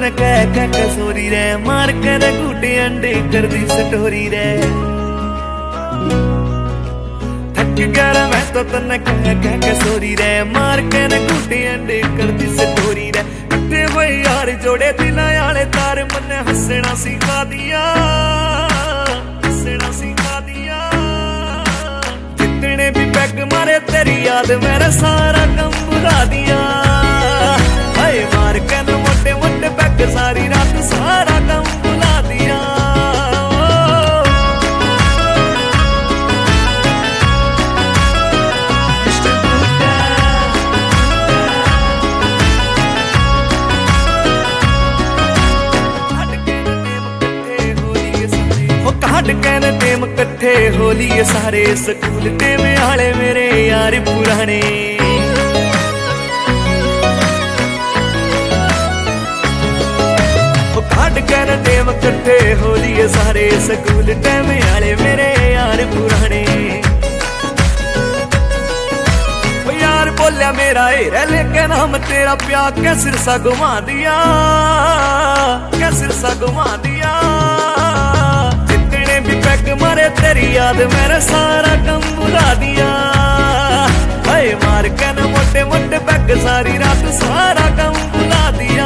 कह कसोरी रे, मार कर गुटे अंडे कर दी सटोरी रे। थक गया मैं तो तन कह कसोरी रे, मार कर गुटे अंडे कर दी सटोरी रे। कट्ठे हुए यार जोड़े दिल आले तार, मन हंसना सिखा दिया, हंसना सिखा दिया। जितने भी पैग मारे तेरी याद मेरा सारा गम भुला दिया। हाय मार के न मोटे मोटे पैग सारी रात सारा गम भुला दिया। काट कहने टेम कट्ठे होलिए सारे, स्कूल टेम आले मेरे यार पुराने। काट कहने टेम कट्ठे होलिए सारे, स्कूल टेम आले मेरे यार पुराने। यार बोलिया मेरा ए लेके नाम तेरा प्यार कै सिरसा घुमा दिया, कै सिरसा घुमा दिया। पैग मारे तेरी याद मेरा सारा गम भुला दिया। हाय मार के न मोटे मोटे पैग सारी रात सारा गम भुला दिया।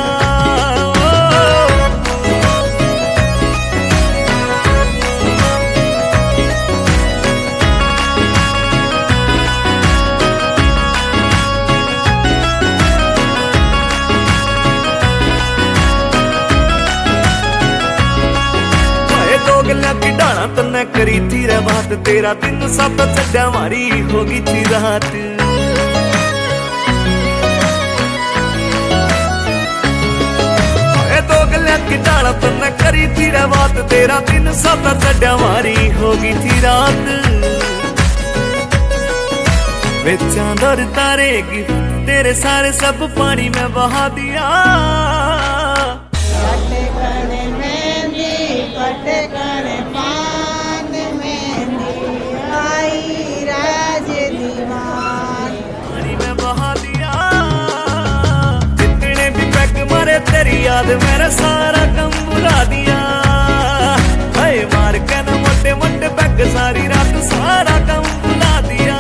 की डाला तन्ने करी थी रे बात, तेरा दिन सब चड्डा मारी होगी थी रात। दो गलियां की डाला तन्ने करी थी रे बात, तेरा दिन सब चड्डा मारी होगी थी रात। वे चांद और तारे गिफ्ट तेरे सारे सब पानी में बहा दिया। तेरी याद मेरा सारा गम भुला दिया। हाय मार के न मोटे मोटे पैग सारी रात सारा गम भुला दिया।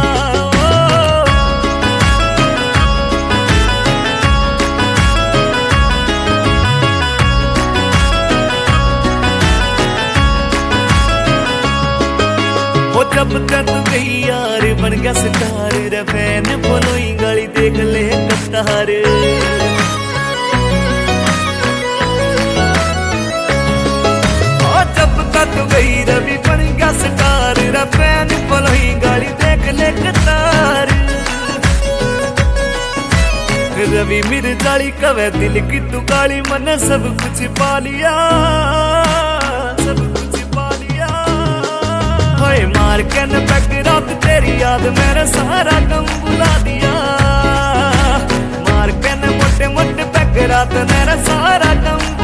वो जब तक गई यार बन गया सितार रे, फैन बोलोई गाली देख ले कतार। तू गई रवि बन गया स्टार, रफैन पलोई गाली देख ले कतार। रवि मिर्जाली कवे दिल की तू गाली, मन सब कुछ पा लिया, सब कुछ पा लिया। हाय मार के न पैग रात तेरी याद मेरा सारा गम भुला दिया। मार के न मोटे मोटे पैग रात मेरा सारा गम